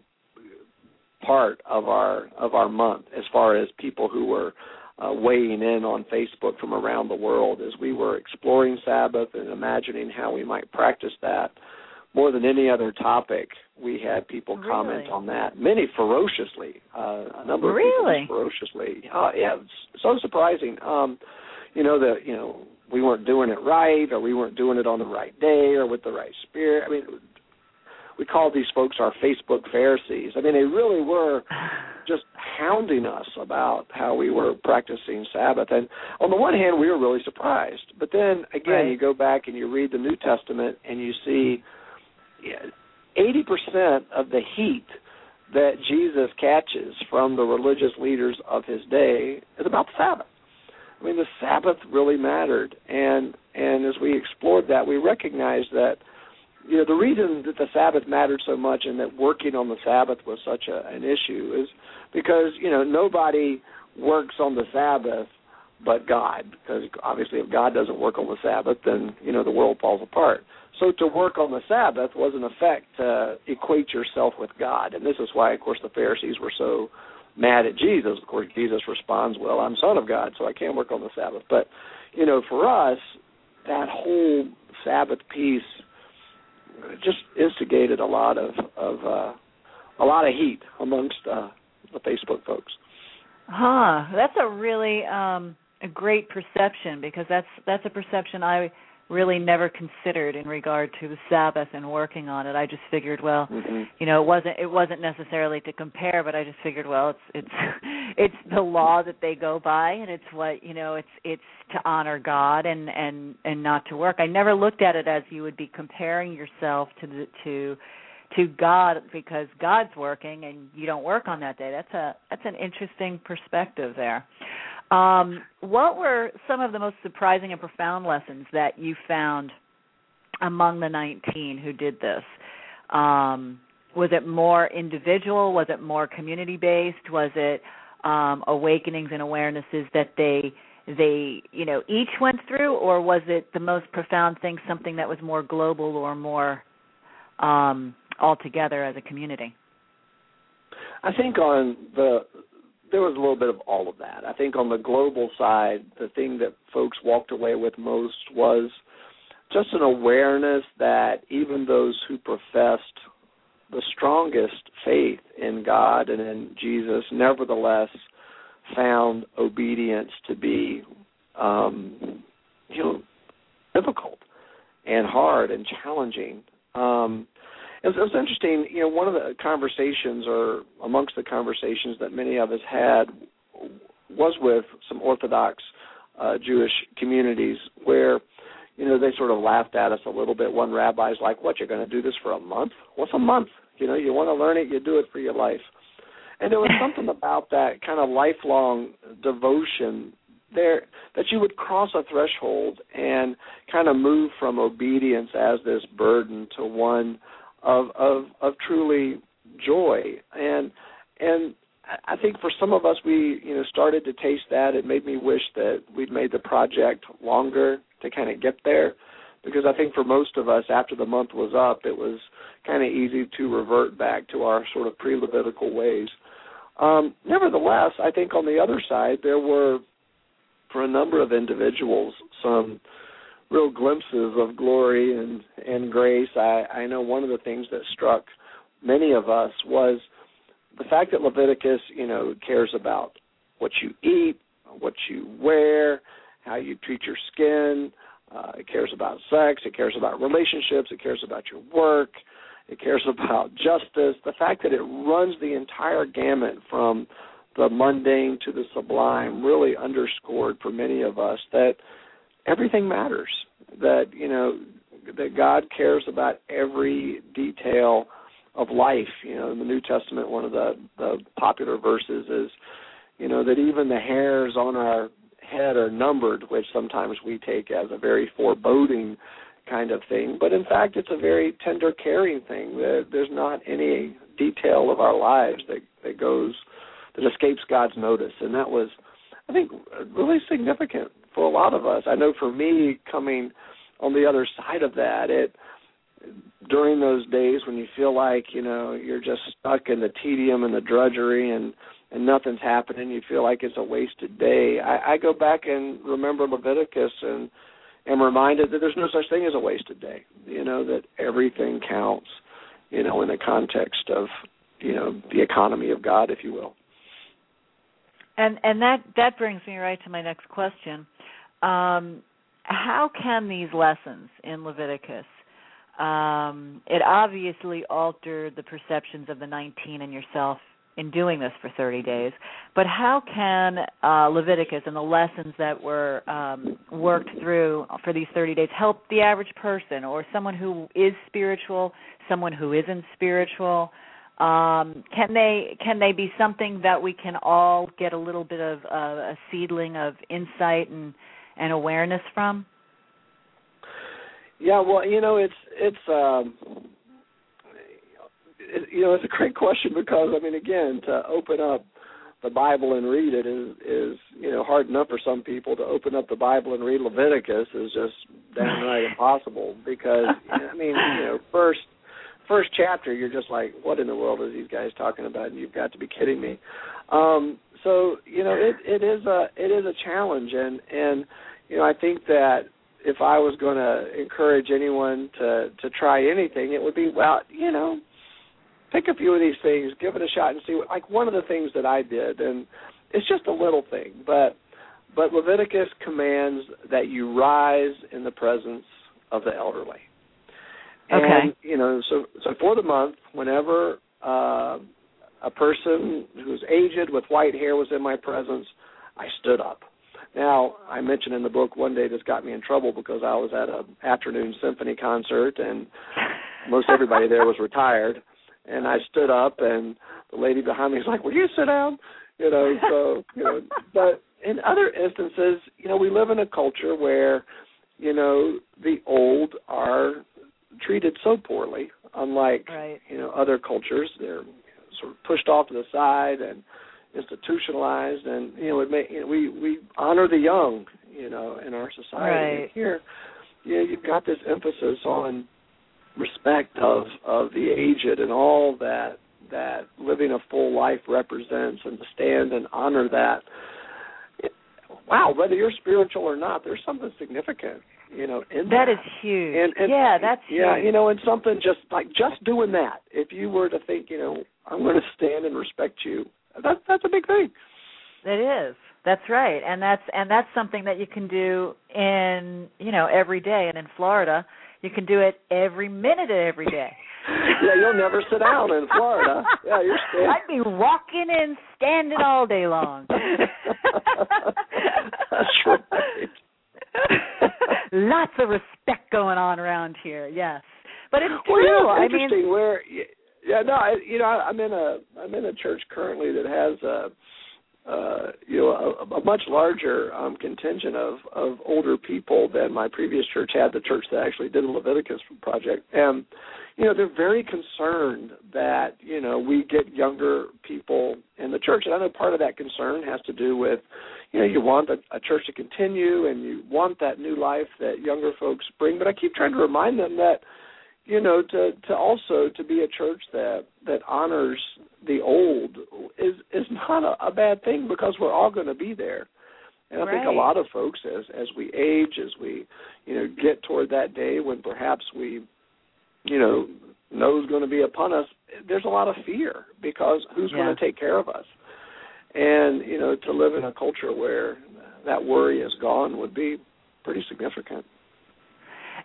part of our of our month, as far as people who were uh, weighing in on Facebook from around the world. As we were exploring Sabbath and imagining how we might practice that, more than any other topic, we had people really? comment on that. Many ferociously, uh, a number of really? people ferociously. Uh, yeah, it's so surprising. Um, you know that you know we weren't doing it right, or we weren't doing it on the right day, or with the right spirit. I mean, we called these folks our Facebook Pharisees. I mean, they really were just hounding us about how we were practicing Sabbath. And on the one hand, we were really surprised. But then, again, right. you go back and you read the New Testament and you see eighty percent of the heat that Jesus catches from the religious leaders of his day is about the Sabbath. I mean, the Sabbath really mattered. And, and as we explored that, we recognized that, you know, the reason that the Sabbath mattered so much and that working on the Sabbath was such a, an issue is because, you know, nobody works on the Sabbath but God, because obviously if God doesn't work on the Sabbath, then, you know, the world falls apart. So to work on the Sabbath was, in effect, to equate yourself with God. And this is why, of course, the Pharisees were so mad at Jesus. Of course, Jesus responds, well, I'm Son of God, so I can't work on the Sabbath. But, you know, for us, that whole Sabbath piece just instigated a lot of, of uh, a lot of heat amongst uh, the Facebook folks. Huh. That's a really um, a great perception, because that's that's a perception I really never considered in regard to the Sabbath and working on it. I just figured, well, mm-hmm. you know, it wasn't it wasn't necessarily to compare, but I just figured, well, it's it's it's the law that they go by, and it's what, you know, it's it's to honor God and and and not to work. I never looked at it as you would be comparing yourself to the to to God because God's working and you don't work on that day. That's a that's an interesting perspective there. Um, what were some of the most surprising and profound lessons that you found among the nineteen who did this? Um, was it more individual? Was it more community-based? Was it um, awakenings and awarenesses that they, they, you know, each went through, or was it the most profound thing, something that was more global or more um, all together as a community? I think on the there was a little bit of all of that. I think on the global side, the thing that folks walked away with most was just an awareness that even those who professed the strongest faith in God and in Jesus nevertheless found obedience to be, um, you know, difficult and hard and challenging. Um, It was, it was interesting, you know, one of the conversations or amongst the conversations that many of us had was with some Orthodox uh, Jewish communities where, you know, they sort of laughed at us a little bit. One rabbi's like, what, you're going to do this for a month? What's a month? You know, you want to learn it, you do it for your life. And there was something about that kind of lifelong devotion there that you would cross a threshold and kind of move from obedience as this burden to one Of, of of truly joy, and and I think for some of us, we you know started to taste that. It made me wish that we'd made the project longer to kind of get there, because I think for most of us, after the month was up, it was kind of easy to revert back to our sort of pre-Levitical ways. Um, nevertheless, I think on the other side, there were, for a number of individuals, some real glimpses of glory and, and grace. I, I know one of the things that struck many of us was the fact that Leviticus, you know, cares about what you eat, what you wear, how you treat your skin, Uh, it cares about sex. It cares about relationships. It cares about your work. It cares about justice. The fact that it runs the entire gamut from the mundane to the sublime really underscored for many of us that everything matters, that, you know, that God cares about every detail of life. You know, in the New Testament, one of the, the popular verses is, you know, that even the hairs on our head are numbered, which sometimes we take as a very foreboding kind of thing. But in fact, it's a very tender, caring thing. There's not any detail of our lives that, that goes, that escapes God's notice. And that was, I think, really significant for a lot of us. I know for me, coming on the other side of that, it during those days when you feel like, you know, you're just stuck in the tedium and the drudgery and, and nothing's happening, you feel like it's a wasted day, I, I go back and remember Leviticus and am reminded that there's no such thing as a wasted day, you know, that everything counts, you know, in the context of, you know, the economy of God, if you will. And and that, that brings me right to my next question. Um, how can these lessons in Leviticus, um, it obviously altered the perceptions of the nineteen and yourself in doing this for thirty days, but how can uh, Leviticus and the lessons that were um, worked through for these thirty days help the average person or someone who is spiritual, someone who isn't spiritual? Um, can they can they be something that we can all get a little bit of uh, a seedling of insight and, and awareness from? Yeah, well, you know, it's it's um, it, you know, it's a great question because I mean, again, to open up the Bible and read it is is you know hard enough for some people. To open up the Bible and read Leviticus is just downright impossible because I mean, you know, first. First chapter, you're just like, what in the world are these guys talking about? And you've got to be kidding me. Um, so, you know, it, it is a it is a challenge, and and you know, I think that if I was going to encourage anyone to to try anything, it would be, well, you know, pick a few of these things, give it a shot, and see. What, like one of the things that I did, and it's just a little thing, but but Leviticus commands that you rise in the presence of the elderly. Okay. And, you know, so so for the month, whenever uh, a person who's aged with white hair was in my presence, I stood up. Now, I mentioned in the book one day this got me in trouble because I was at an afternoon symphony concert and most everybody there was retired. And I stood up and the lady behind me was like, will you sit down? You know, so, you know, but in other instances, you know, we live in a culture where, you know, the old are treated so poorly, unlike, right. you know, other cultures. They're sort of pushed off to the side and institutionalized, and, you know, it may, you know, we, we honor the young, you know, in our society. Right. And here, you know, you've got this emphasis on respect of, of the aged and all that, that living a full life represents, and to stand and honor that. Wow, whether you're spiritual or not, there's something significant, you know, in that. That is huge. And, and, yeah, that's yeah, huge. you know, and something just like just doing that. If you were to think, you know, I'm going to stand and respect you, that, that's a big thing. It is. That's right, and that's and that's something that you can do in you know every day. And in Florida, you can do it every minute of every day. Yeah, you'll never sit down in Florida. Yeah, you're standing. I'd be walking and standing all day long. That's right. Lots of respect going on around here. Yes, but it's true. Well, you know, I interesting mean, where, yeah, no, I, you know, I'm in a I'm in a church currently that has a. Uh, you know, a, a much larger um, contingent of, of older people than my previous church had, the church that actually did the Leviticus project. And, you know, they're very concerned that, you know, we get younger people in the church. And I know part of that concern has to do with, you know, you want a, a church to continue and you want that new life that younger folks bring. But I keep trying to remind them that, you know, to, to also to be a church that, that honors the old is is not a, a bad thing because we're all going to be there. And I right. think a lot of folks, as as we age, as we, you know, get toward that day when perhaps we, you know, know is going to be upon us, there's a lot of fear because who's yeah. going to take care of us? And, you know, to live in a culture where that worry is gone would be pretty significant.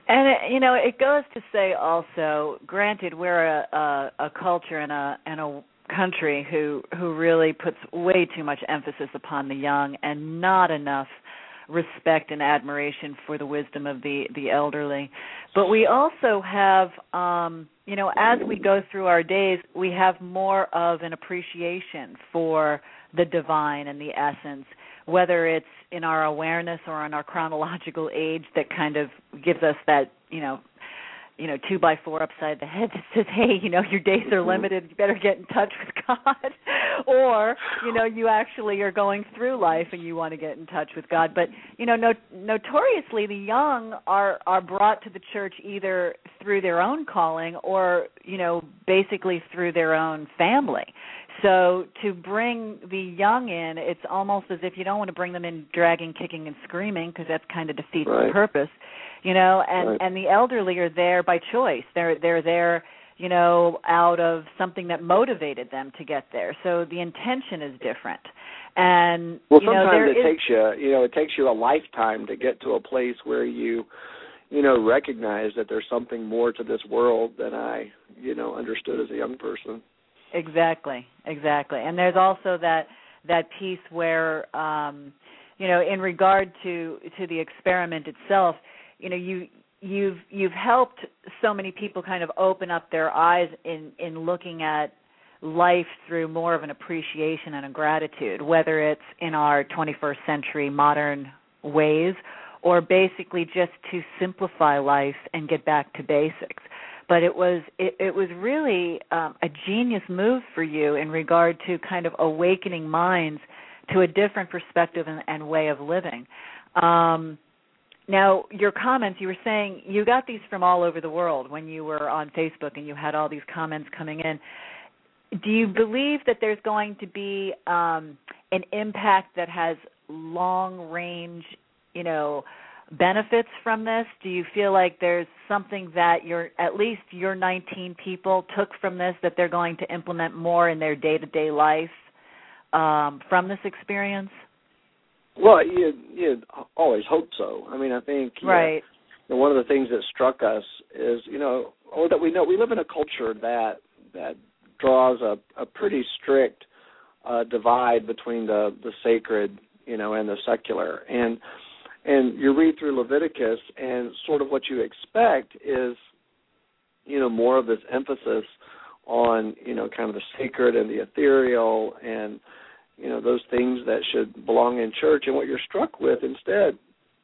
And you know, it goes to say also, granted, we're a, a, a culture and a and a country who who really puts way too much emphasis upon the young and not enough respect and admiration for the wisdom of the the elderly. But we also have, um, you know, as we go through our days, we have more of an appreciation for the divine and the essence, whether it's in our awareness or in our chronological age that kind of gives us that, you know, you know, two by four upside the head that says, hey, you know, your days are limited, you better get in touch with God. Or, you know, you actually are going through life and you want to get in touch with God. But, you know, not- notoriously the young are, are brought to the church either through their own calling or, you know, basically through their own family. So to bring the young in, it's almost as if you don't want to bring them in dragging, kicking, and screaming, because that kind of defeats right. the purpose, you know. And, right. and the elderly are there by choice. They're they're there, you know, out of something that motivated them to get there. So the intention is different. And well, you know, sometimes there it is, takes you, you know, it takes you a lifetime to get to a place where you, you know, recognize that there's something more to this world than I, you know, understood as a young person. Exactly, exactly. And there's also that that piece where, um, you know, in regard to to the experiment itself, you know, you you've you've helped so many people kind of open up their eyes in in looking at life through more of an appreciation and a gratitude, whether it's in our twenty-first century modern ways or basically just to simplify life and get back to basics. But it was it, it was really um, a genius move for you in regard to kind of awakening minds to a different perspective and, and way of living. Um, now, your comments, you were saying you got these from all over the world when you were on Facebook and you had all these comments coming in. Do you believe that there's going to be um, an impact that has long-range, you know, benefits from this? Do you feel like there's something that your at least your nineteen people took from this that they're going to implement more in their day-to-day life um, from this experience? Well, you you always hope so. I mean, I think right. You know, one of the things that struck us is, you know, or that we know we live in a culture that that draws a, a pretty strict uh, divide between the the sacred, you know, and the secular. And And you read through Leviticus, and sort of what you expect is, you know, more of this emphasis on, you know, kind of the sacred and the ethereal and, you know, those things that should belong in church. And what you're struck with instead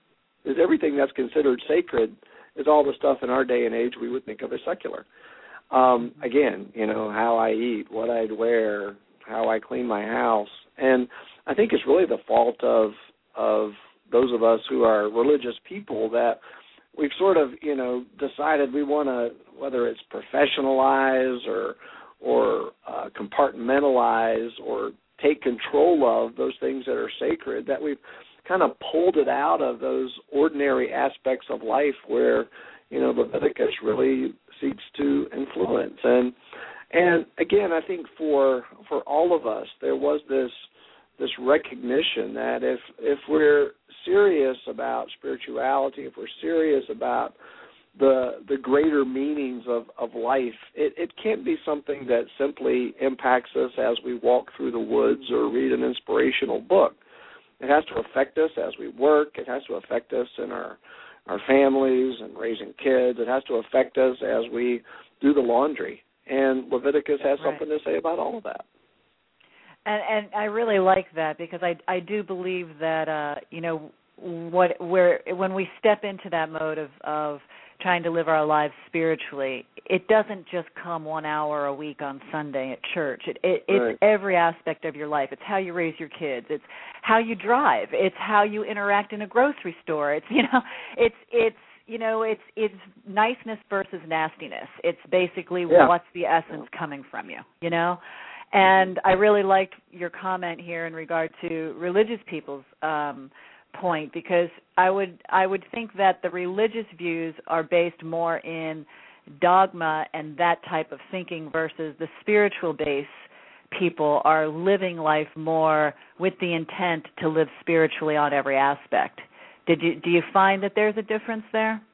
is everything that's considered sacred is all the stuff in our day and age we would think of as secular. Um, again, you know, how I eat, what I'd wear, how I clean my house. And I think it's really the fault of of those of us who are religious people that we've sort of, you know, decided we want to, whether it's professionalize or or uh, compartmentalize or take control of those things that are sacred, that we've kind of pulled it out of those ordinary aspects of life where, you know, Leviticus really seeks to influence. And and again, I think for for all of us, there was this this recognition that if if we're serious about spirituality, if we're serious about the the greater meanings of, of life, it, it can't be something that simply impacts us as we walk through the woods or read an inspirational book. It has to affect us as we work. It has to affect us in our, our families and raising kids. It has to affect us as we do the laundry. And Leviticus has right. something to say about all of that. And, and I really like that because I, I do believe that, uh, you know, what where when we step into that mode of, of trying to live our lives spiritually, it doesn't just come one hour a week on Sunday at church. It, it, it's right. every aspect of your life. It's how you raise your kids. It's how you drive. It's how you interact in a grocery store. It's, you know, it's it's you know, it's it's niceness versus nastiness. It's basically yeah. what's the essence coming from you, you know? And I really liked your comment here in regard to religious people's um, point, because I would I would think that the religious views are based more in dogma and that type of thinking versus the spiritual base people are living life more with the intent to live spiritually on every aspect. Did you do you find that there's a difference there?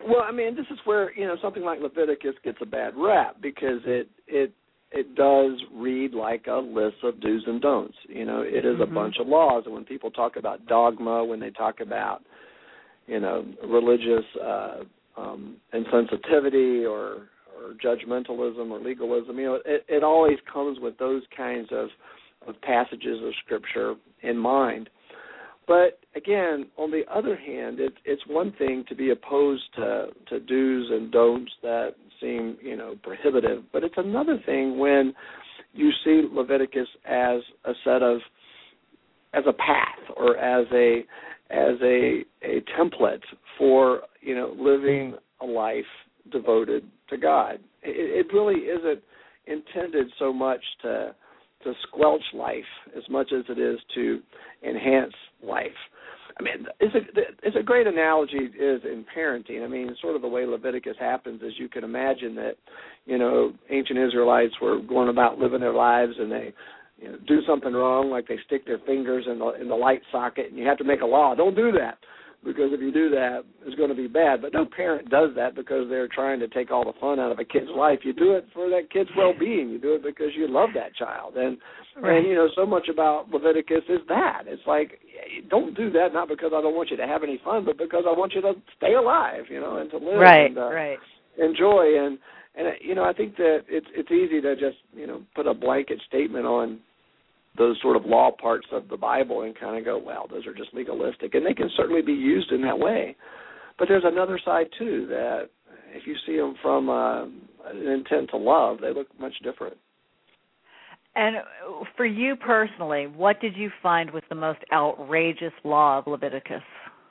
Well, I mean, this is where, you know, something like Leviticus gets a bad rap because it it it does read like a list of do's and don'ts. You know, it is mm-hmm. a bunch of laws. And when people talk about dogma, when they talk about, you know, religious uh, um, insensitivity or, or judgmentalism or legalism, you know, it, it always comes with those kinds of, of passages of Scripture in mind. But again, on the other hand, it, it's one thing to be opposed to, to do's and don'ts that seem, you know, prohibitive. But it's another thing when you see Leviticus as a set of, as a path or as a as a a template for, you know, living a life devoted to God. It, it really isn't intended so much to to squelch life as much as it is to enhance life. I mean, it's a, it's a great analogy is in parenting. I mean, sort of the way Leviticus happens is you can imagine that, you know, ancient Israelites were going about living their lives and they, you know, do something wrong, like they stick their fingers in the in the light socket, and you have to make a law. Don't do that, because if you do that, it's going to be bad. But no parent does that because they're trying to take all the fun out of a kid's life. You do it for that kid's well-being. You do it because you love that child. And, right. and you know, so much about Leviticus is that. It's like, don't do that, not because I don't want you to have any fun, but because I want you to stay alive, you know, and to live right, and uh, right. enjoy. And, and, you know, I think that it's it's easy to just, you know, put a blanket statement on those sort of law parts of the Bible and kind of go, well, those are just legalistic. And they can certainly be used in that way. But there's another side, too, that if you see them from uh, an intent to love, they look much different. And for you personally, what did you find was the most outrageous law of Leviticus?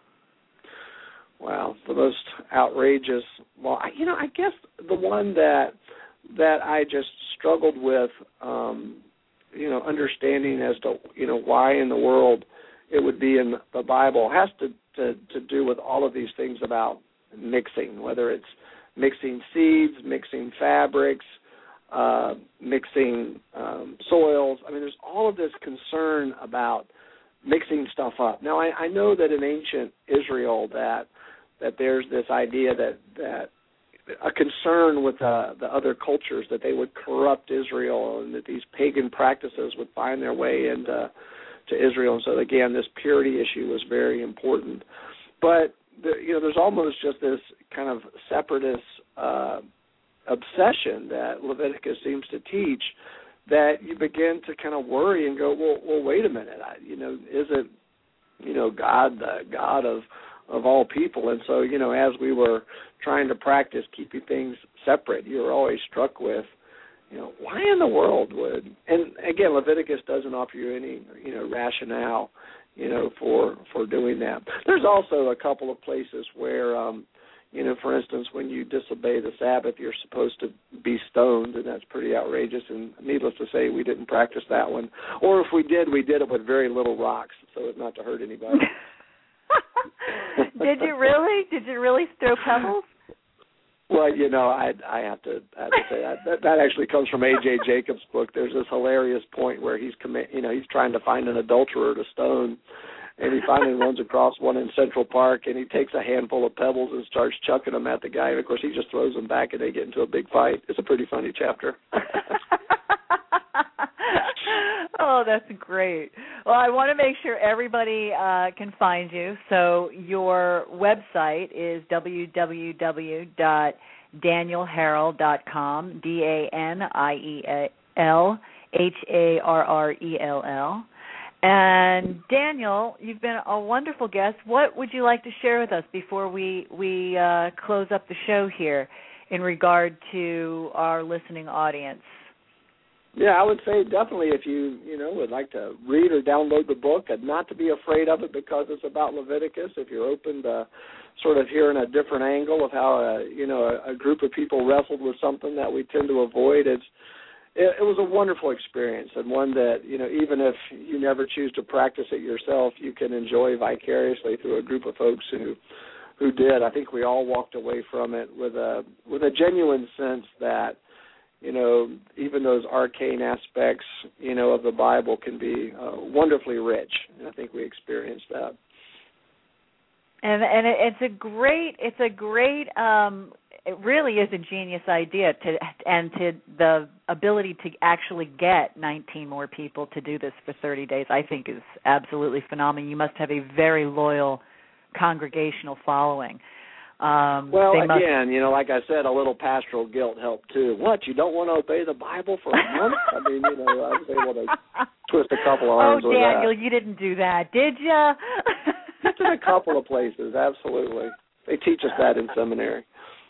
Wow, the most outrageous law. You know, I guess the one that that I just struggled with, um, you know, understanding as to, you know, why in the world it would be in the Bible has to, to, to do with all of these things about mixing, whether it's mixing seeds, mixing fabrics, uh, mixing um, soils. I mean, there's all of this concern about mixing stuff up. Now, I, I know that in ancient Israel that that there's this idea that, that a concern with uh, the other cultures, that they would corrupt Israel and that these pagan practices would find their way into to Israel. And so, again, this purity issue was very important. But, the, you know, there's almost just this kind of separatist uh, obsession that Leviticus seems to teach that you begin to kind of worry and go, well, well wait a minute, I, you know, is it, you know, God, the God of of all people? And so, you know, as we were trying to practice keeping things separate, you were always struck with, you know, why in the world would, and again, Leviticus doesn't offer you any, you know, rationale, you know, for, for doing that. There's also a couple of places where, um, you know, for instance, when you disobey the Sabbath, you're supposed to be stoned, and that's pretty outrageous, and needless to say, we didn't practice that one. Or if we did, we did it with very little rocks, so as not to hurt anybody. Did you really? Did you really throw pebbles? Well, you know, I I have to I have to say that that, that actually comes from A J Jacobs' book. There's this hilarious point where he's commit, you know, he's trying to find an adulterer to stone, and he finally runs across one in Central Park, and he takes a handful of pebbles and starts chucking them at the guy, and of course he just throws them back, and they get into a big fight. It's a pretty funny chapter. Oh, that's great. Well, I want to make sure everybody uh, can find you. So your website is w w w dot daniel harrell dot com, D A N I E L H A R R E L L. And Daniel, you've been a wonderful guest. What would you like to share with us before we, we uh, close up the show here in regard to our listening audience? Yeah, I would say definitely if you, you know, would like to read or download the book, and not to be afraid of it because it's about Leviticus. If you're open to sort of hearing a different angle of how, a, you know, a, a group of people wrestled with something that we tend to avoid, it's, it, it was a wonderful experience, and one that, you know, even if you never choose to practice it yourself, you can enjoy vicariously through a group of folks who who did. I think we all walked away from it with a with a genuine sense that, you know, even those arcane aspects, you know, of the Bible can be uh, wonderfully rich. And I think we experienced that. And and it, it's a great it's a great um, it really is a genius idea to and to the ability to actually get nineteen more people to do this for thirty days. I think is absolutely phenomenal. You must have a very loyal congregational following. Um, well, they must... again, you know, like I said, a little pastoral guilt helped too. What, you don't want to obey the Bible for a month? I mean, you know, I was able to twist a couple of arms oh, with that. Daniel, you didn't do that, did you? Just in a couple of places, absolutely. They teach us that in seminary.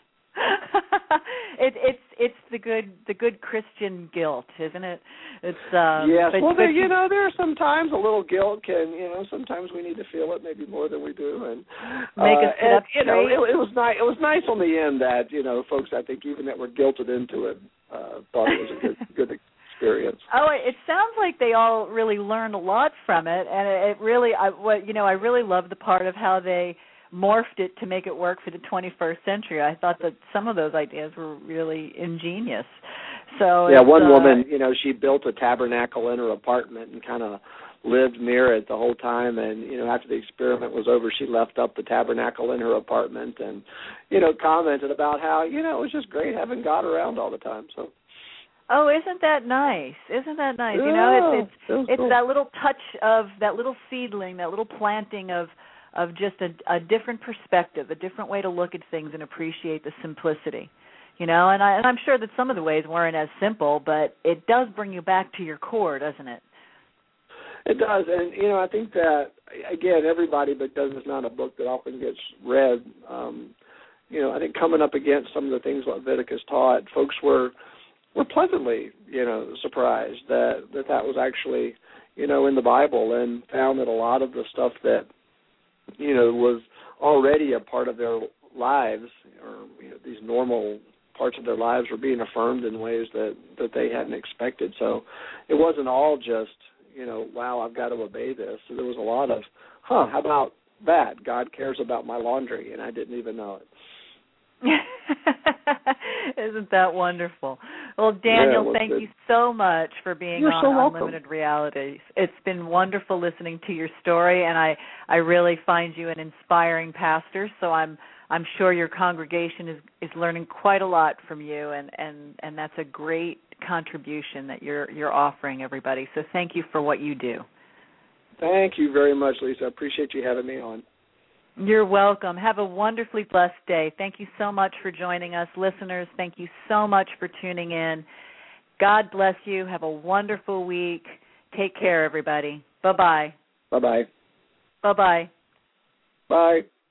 it, it's it's the good the good Christian guilt, isn't it? It's um, yes. But, well, but there, you know, there are sometimes a little guilt can, you know, sometimes we need to feel it maybe more than we do, and make uh, us sit and, up you know, straight. it, it was nice. It was nice on the end that you know, folks, I think even that were guilted into it, uh, thought it was a good good experience. Oh, it sounds like they all really learned a lot from it, and it really, I what you know, I really love the part of how they morphed it to make it work for the twenty-first century. I thought that some of those ideas were really ingenious. So yeah, one uh, woman, you know, she built a tabernacle in her apartment and kind of lived near it the whole time. And you know, after the experiment was over, she left up the tabernacle in her apartment and, you know, commented about how, you know, it was just great having God around all the time. So. Oh, isn't that nice? Isn't that nice? Yeah, you know, it's it's it's cool. that little touch of that little seedling, that little planting of of just a, a different perspective, a different way to look at things and appreciate the simplicity. You know, and, I, and I'm sure that some of the ways weren't as simple, but it does bring you back to your core, doesn't it? It does, and you know, I think that again, everybody, because it's not a book that often gets read. Um, you know, I think coming up against some of the things Leviticus taught, folks were were pleasantly, you know, surprised that that that was actually, you know, in the Bible, and found that a lot of the stuff that, you know, was already a part of their lives, or you know, these normal parts of their lives were being affirmed in ways that, that they hadn't expected. So it wasn't all just, you know, wow, I've got to obey this. So there was a lot of, huh, how about that? God cares about my laundry, and I didn't even know it. Isn't that wonderful? Well, Daniel, yeah, thank good. you so much for being You're on so Unlimited Realities. It's been wonderful listening to your story, and I, I really find you an inspiring pastor, so I'm I'm sure your congregation is, is learning quite a lot from you, and, and, and that's a great contribution that you're you're offering everybody. So thank you for what you do. Thank you very much, Lisa. I appreciate you having me on. You're welcome. Have a wonderfully blessed day. Thank you so much for joining us. Listeners, thank you so much for tuning in. God bless you. Have a wonderful week. Take care, everybody. Bye-bye. Bye-bye. Bye-bye. Bye.